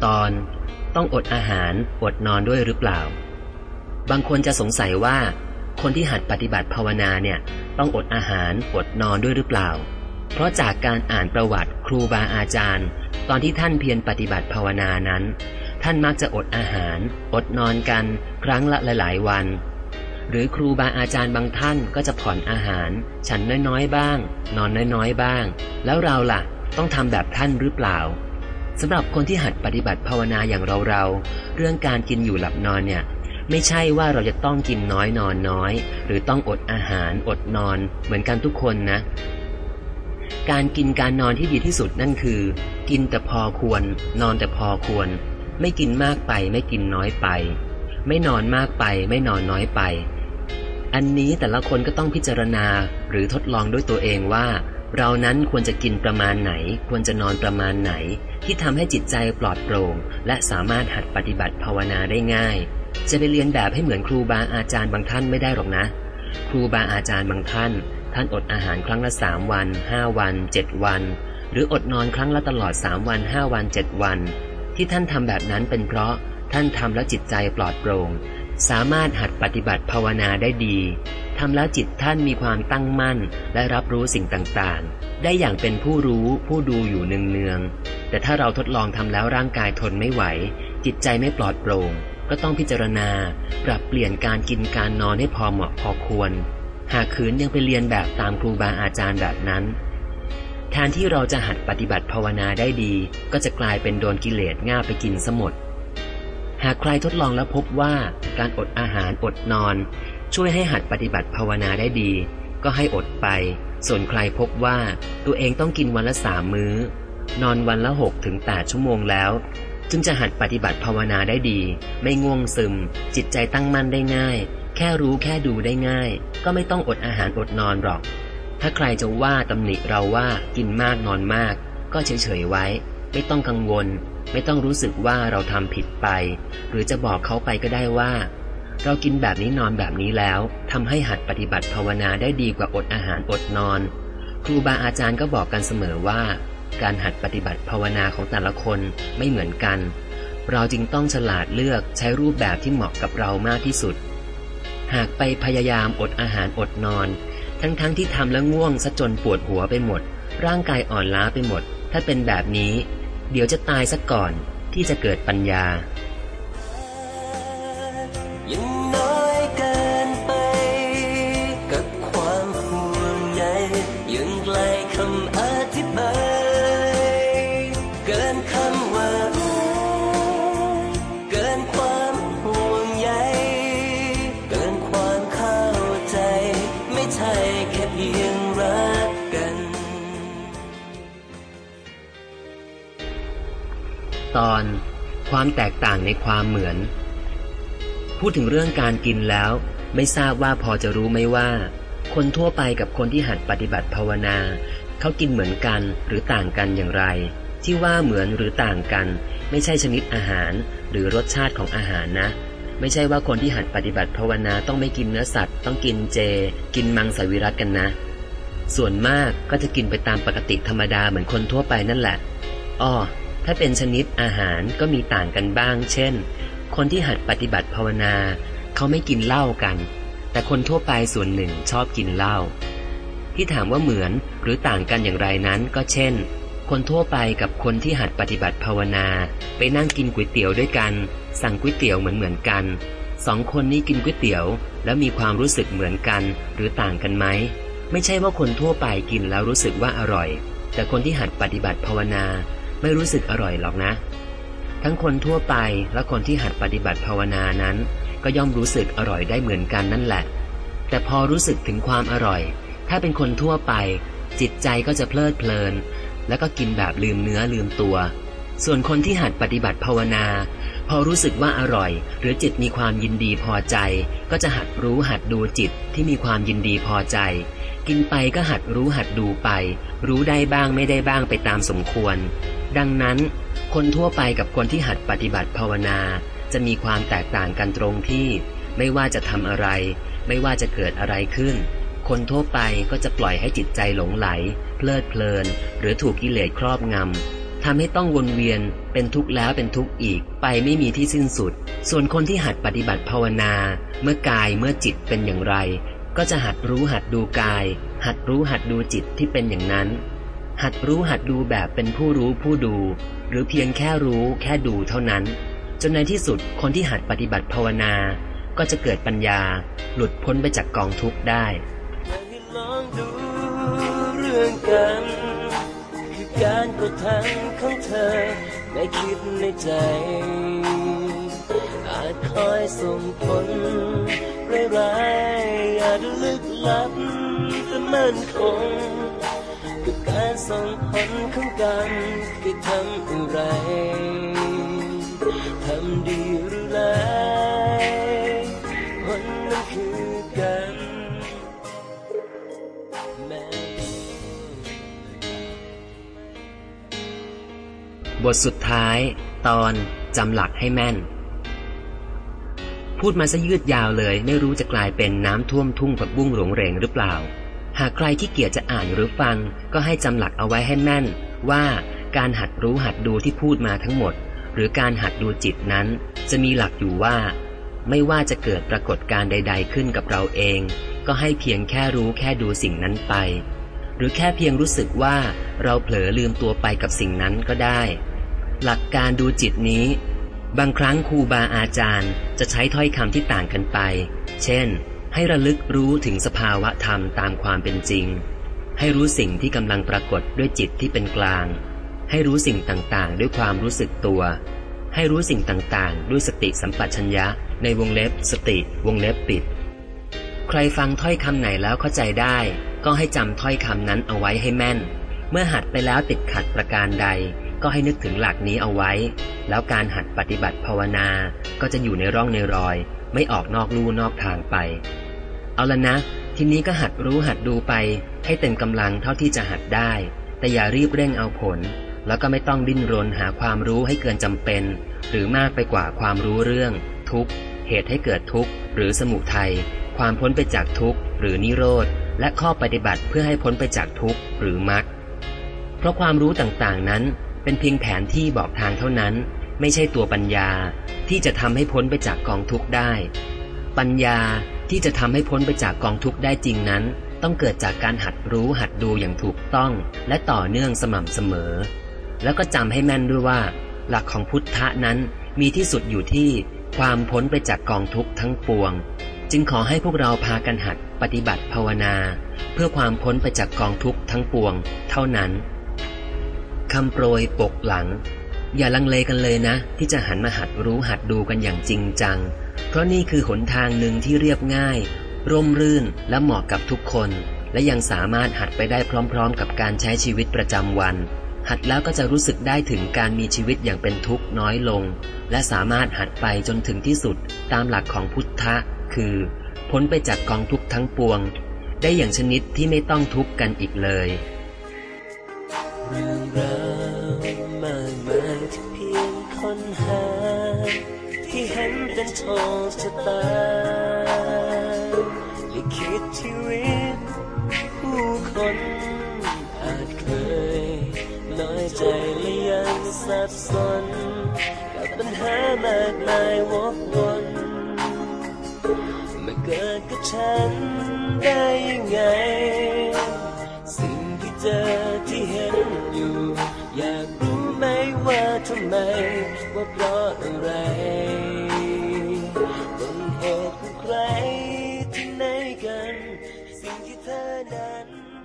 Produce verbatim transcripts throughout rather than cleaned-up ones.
ตอนต้องอดอาหารอดนอนด้วยหรือเปล่าบางคนจะสงสัยว่าคนที่หัดปฏิบัติภาวนาเนี่ยต้องอดอาหารอดนอนด้วยหรือเปล่าเพราะจากการอ่านประวัติครูบาอาจารย์ตอนที่ท่านเพียรปฏิบัติภาวนานั้นท่านมักจะอดอาหารอดนอนกันครั้งละหลายๆวันหรือครูบาอาจารย์บางท่านก็จะผ่อนอาหารฉันน้อยๆบ้างนอนน้อยๆบ้างแล้วเราล่ะต้องทำแบบท่านหรือเปล่าสำหรับคนที่หัดปฏิบัติภาวนาอย่างเราๆเรื่องการกินอยู่หลับนอนเนี่ยไม่ใช่ว่าเราจะต้องกินน้อยนอนน้อยหรือต้องอดอาหารอดนอนเหมือนกันทุกคนนะการกินการนอนที่ดีที่สุดนั่นคือกินแต่พอควรนอนแต่พอควรไม่กินมากไปไม่กินน้อยไปไม่นอนมากไปไม่นอนน้อยไปอันนี้แต่ละคนก็ต้องพิจารณาหรือทดลองด้วยตัวเองว่าเรานั้นควรจะกินประมาณไหนควรจะนอนประมาณไหนที่ทำให้จิตใจปลอดโปร่งและสามารถหัดปฏิบัติภาวนาได้ง่ายจะไปเรียนแบบให้เหมือนครูบาอาจารย์บางท่านไม่ได้หรอกนะครูบาอาจารย์บางท่านท่านอดอาหารครั้งละสามวันห้าวันเจ็ดวันหรืออดนอนครั้งละตลอดสามวันห้าวันเจ็ดวันที่ท่านทำแบบนั้นเป็นเพราะท่านทำแล้วจิตใจปลอดโปร่งสามารถหัดปฏิบัติภาวนาได้ดีทำแล้วจิตท่านมีความตั้งมั่นและรับรู้สิ่งต่างๆได้อย่างเป็นผู้รู้ผู้ดูอยู่เนืองๆแต่ถ้าเราทดลองทำแล้วร่างกายทนไม่ไหวจิตใจไม่ปลอดโปร่งก็ต้องพิจารณาปรับเปลี่ยนการกินการนอนให้พอเหมาะพอควรหากขืนยังไปเรียนแบบตามครูบาอาจารย์แบบนั้นแทนที่เราจะหัดปฏิบัติภาวนาได้ดีก็จะกลายเป็นโดนกิเลสง่าไปกินซะหมดหากใครทดลองแล้วพบว่าการอดอาหารอดนอนช่วยให้หัดปฏิบัติภาวนาได้ดีก็ให้อดไปส่วนใครพบว่าตัวเองต้องกินวันละสามมื้อนอนวันละหกถึงแปดชั่วโมงแล้วจึงจะหัดปฏิบัติภาวนาได้ดีไม่ง่วงซึมจิตใจตั้งมั่นได้ง่ายแค่รู้แค่ดูได้ง่ายก็ไม่ต้องอดอาหารอดนอนหรอกถ้าใครจะว่าตำหนิเราว่ากินมากนอนมากก็เฉยๆไว้ไม่ต้องกังวลไม่ต้องรู้สึกว่าเราทำผิดไปหรือจะบอกเขาไปก็ได้ว่าเรากินแบบนี้นอนแบบนี้แล้วทำให้หัดปฏิบัติภาวนาได้ดีกว่าอดอาหารอดนอนครูบาอาจารย์ก็บอกกันเสมอว่าการหัดปฏิบัติภาวนาของแต่ละคนไม่เหมือนกันเราจึงต้องฉลาดเลือกใช้รูปแบบที่เหมาะกับเรามากที่สุดหากไปพยายามอดอาหารอดนอนทั้งๆ ท, ที่ทำแล้วง่วงซะจนปวดหัวไปหมดร่างกายอ่อนล้าไปหมดถ้าเป็นแบบนี้เดี๋ยวจะตายซะก่อนที่จะเกิดปัญญายังน้อยเกินไปกับความห่วงใยยังไกลคำอธิบายเกินคำว่าเกินความห่วงใยเกินความเข้าใจไม่ใช่แค่เพียงรักกันตอนความแตกต่างในความเหมือนพูดถึงเรื่องการกินแล้วไม่ทราบว่าพอจะรู้ไหมว่าคนทั่วไปกับคนที่หัดปฏิบัติภาวนาเขากินเหมือนกันหรือต่างกันอย่างไรที่ว่าเหมือนหรือต่างกันไม่ใช่ชนิดอาหารหรือรสชาติของอาหารนะไม่ใช่ว่าคนที่หัดปฏิบัติภาวนาต้องไม่กินเนื้อสัตว์ต้องกินเจกินมังสวิรัติกันนะส่วนมากก็จะกินไปตามปกติธรรมดาเหมือนคนทั่วไปนั่นแหละอ้อถ้าเป็นชนิดอาหารก็มีต่างกันบ้างเช่นคนที่หัดปฏิบัติภาวนาเขาไม่กินเหล้ากันแต่คนทั่วไปส่วนหนึ่งชอบกินเหล้าที่ถามว่าเหมือนหรือต่างกันอย่างไรนั้นก็เช่นคนทั่วไปกับคนที่หัดปฏิบัติภาวนาไปนั่งกินก๋วยเตี๋ยวด้วยกันสั่งก๋วยเตี๋ยวเหมือนเหมือนกันสองคนนี้กินก๋วยเตี๋ยวแล้วมีความรู้สึกเหมือนกันหรือต่างกันไหมไม่ใช่ว่าคนทั่วไปกินแล้วรู้สึกว่าอร่อยแต่คนที่หัดปฏิบัติภาวนาไม่รู้สึกอร่อยหรอกนะทั้งคนทั่วไปและคนที่หัดปฏิบัติภาวนานั้นก็ย่อมรู้สึกอร่อยได้เหมือนกันนั่นแหละแต่พอรู้สึกถึงความอร่อยถ้าเป็นคนทั่วไปจิตใจก็จะเพลิดเพลินแล้วก็กินแบบลืมเนื้อลืมตัวส่วนคนที่หัดปฏิบัติภาวนาพอรู้สึกว่าอร่อยหรือจิตมีความยินดีพอใจก็จะหัดรู้หัดดูจิตที่มีความยินดีพอใจกินไปก็หัดรู้หัดดูไปรู้ได้บ้างไม่ได้บ้างไปตามสมควรดังนั้นคนทั่วไปกับคนที่หัดปฏิบัติภาวนาจะมีความแตกต่างกันตรงที่ไม่ว่าจะทำอะไรไม่ว่าจะเกิดอะไรขึ้นคนทั่วไปก็จะปล่อยให้จิตใจหลงไหลเพลิดเพลินหรือถูกกิเลสครอบงำทำให้ต้องวนเวียนเป็นทุกข์แล้วเป็นทุกข์อีกไปไม่มีที่สิ้นสุดส่วนคนที่หัดปฏิบัติภาวนาเมื่อกายเมื่อจิตเป็นอย่างไรก็จะหัดรู้หัดดูกายหัดรู้หัดดูจิตที่เป็นอย่างนั้นหัดรู้หัดดูแบบเป็นผู้รู้ผู้ดูหรือเพียงแค่รู้แค่ดูเท่านั้นจนในที่สุดคนที่หัดปฏิบัติภาวนาก็จะเกิดปัญญาหลุดพ้นไปจากกองทุกข์ได้ลองดูเรื่องกันคือการกระทำของเธอไม่คิดในใจอาจคอยส่งผลร้ายๆอาจลึกลับแต่มั่นคงกับการส่งผลของกันคือทำอะไรทำดีหรือร้ายผลนั้นคือกันบทสุดท้ายตอนจำหลักให้แม่นพูดมาซะยืดยาวเลยไม่รู้จะกลายเป็นน้ำท่วมทุ่งผักบุ้งหลงเหรงหรือเปล่าหากใครที่เกียจจะอ่านหรือฟังก็ให้จำหลักเอาไว้ให้แม่นว่าการหัดรู้หัดดูที่พูดมาทั้งหมดหรือการหัดดูจิตนั้นจะมีหลักอยู่ว่าไม่ว่าจะเกิดปรากฏการณ์ใดๆขึ้นกับเราเองก็ให้เพียงแค่รู้แค่ดูสิ่งนั้นไปหรือแค่เพียงรู้สึกว่าเราเผลอลืมตัวไปกับสิ่งนั้นก็ได้หลักการดูจิตนี้บางครั้งครูบาอาจารย์จะใช้ถ้อยคำที่ต่างกันไปเช่นให้ระลึกรู้ถึงสภาวะธรรมตามความเป็นจริงให้รู้สิ่งที่กำลังปรากฏด้วยจิตที่เป็นกลางให้รู้สิ่งต่างๆด้วยความรู้สึกตัวให้รู้สิ่งต่างๆด้วยสติสัมปชัญญะในวงเล็บสติวงเล็บปิดใครฟังถ้อยคำไหนแล้วเข้าใจได้ก็ให้จำถ้อยคำนั้นเอาไว้ให้แม่นเมื่อหัดไปแล้วติดขัดประการใดก็ให้นึกถึงหลักนี้เอาไว้แล้วการหัดปฏิบัติภาวนาก็จะอยู่ในร่องในรอยไม่ออกนอกลู่นอกทางไปเอาละนะทีนี้ก็หัดรู้หัดดูไปให้เต็มกำลังเท่าที่จะหัดได้แต่อย่ารีบเร่งเอาผลแล้วก็ไม่ต้องดิ้นรนหาความรู้ให้เกินจำเป็นหรือมากไปกว่าความรู้เรื่องทุกข์เหตุให้เกิดทุกข์หรือสมุทัยความพ้นไปจากทุกข์หรือนิโรธและข้อปฏิบัติเพื่อให้พ้นไปจากทุกข์หรือมรรคเพราะความรู้ต่างๆนั้นเป็นเพียงแผนที่บอกทางเท่านั้นไม่ใช่ตัวปัญญาที่จะทำให้พ้นไปจากกองทุกข์ได้ปัญญาที่จะทำให้พ้นไปจากกองทุกข์ได้จริงนั้นต้องเกิดจากการหัดรู้หัดดูอย่างถูกต้องและต่อเนื่องสม่ำเสมอแล้วก็จำให้แม่นด้วยว่าหลักของพุทธะนั้นมีที่สุดอยู่ที่ความพ้นไปจากกองทุกข์ทั้งปวงจึงขอให้พวกเราพากันหัดปฏิบัติภาวนาเพื่อความพ้นไปจากกองทุกข์ทั้งปวงเท่านั้นคำโปรยปกหลังอย่าลังเลกันเลยนะที่จะหันมาหัดรู้หัดดูกันอย่างจริงจังเพราะนี่คือหนทางหนึ่งที่เรียบง่ายร่มรื่นและเหมาะกับทุกคนและยังสามารถหัดไปได้พร้อมๆกับการใช้ชีวิตประจำวันหัดแล้วก็จะรู้สึกได้ถึงการมีชีวิตอย่างเป็นทุกข์น้อยลงและสามารถหัดไปจนถึงที่สุดตามหลักของพุทธะคือพ้นไปจากกองทุกข์ทั้งปวงได้อย่างชนิดที่ไม่ต้องทุกข์กันอีกเลยเรื่องราวมากมายที่เพียงค้นหาที่เห็นเป็นโชคชะตาลิขิตชีวิตผู้คนอาจเคยน้อยใจและยังสับสนกับปัญหามากมายวกวนมาเกิดกับฉันได้ยังไงสิ่งที่เจอที่เห็นอยู่อยากรู้ไหมว่าทำไมว่าเพราะอะไรต้นเหตุของใครที่ไหนกันสิ่งที่เธอนั้น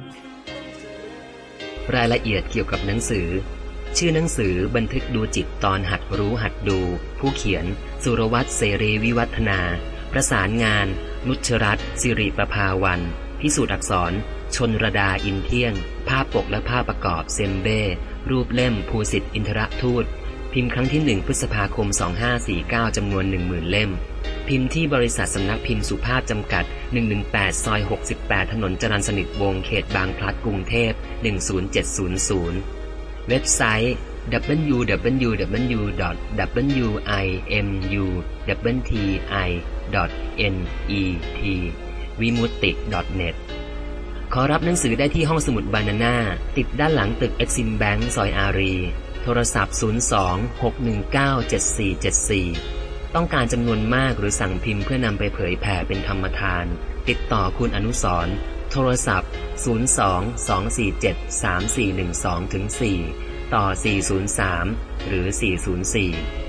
รายละเอียดเกี่ยวกับหนังสือชื่อหนังสือบันทึกดูจิตตอนหัดรู้หัดดูผู้เขียนสุรวัตรเสรีวิวัฒนาประสานงานนุชรัตน์สิริประภาวันพิสูจน์อักษรชนรดาอินเที่ยงภาพปกและภาพประกอบเซมเบ้รูปเล่มภูสิทธิ์อินทรทูตพิมพ์ครั้งที่หนึ่งพฤษภาคมสองพันห้าร้อยสี่สิบเก้าจำนวน หนึ่งหมื่น เล่มพิมพ์ที่บริษัทสำนักพิมพ์สุภาพจำกัดหนึ่งหนึ่งแปดซอยหกสิบแปดถนนจรัญสนิทวงศ์เขตบางพลัดกรุงเทพหนึ่งศูนย์เจ็ดศูนย์ศูนย์เว็บไซต์ ดับเบิลยู ดับเบิลยู ดับเบิลยู ดอท ดับเบิลยู ไอ เอ็ม ยู ดับเบิล ที ไอ ดอท เอ็น อี ที วิมุตติ ดอท เน็ต ขอรับหนังสือได้ที่ห้องสมุดบานาน่าติดด้านหลังตึกเอ็กซิมแบงค์ซอยอารีโทรศัพท์ ศูนย์ สอง หก หนึ่ง เก้า เจ็ด สี่ เจ็ด สี่ ต้องการจำนวนมากหรือสั่งพิมพ์เพื่อนำไปเผยแผ่เป็นธรรมทานติดต่อคุณอนุสรณ์โทรศัพท์ ศูนย์ สอง สอง สี่ เจ็ด สาม สี่ หนึ่ง สอง สี่ ต่อ สี่ ศูนย์ สาม หรือ สี่ ศูนย์ สี่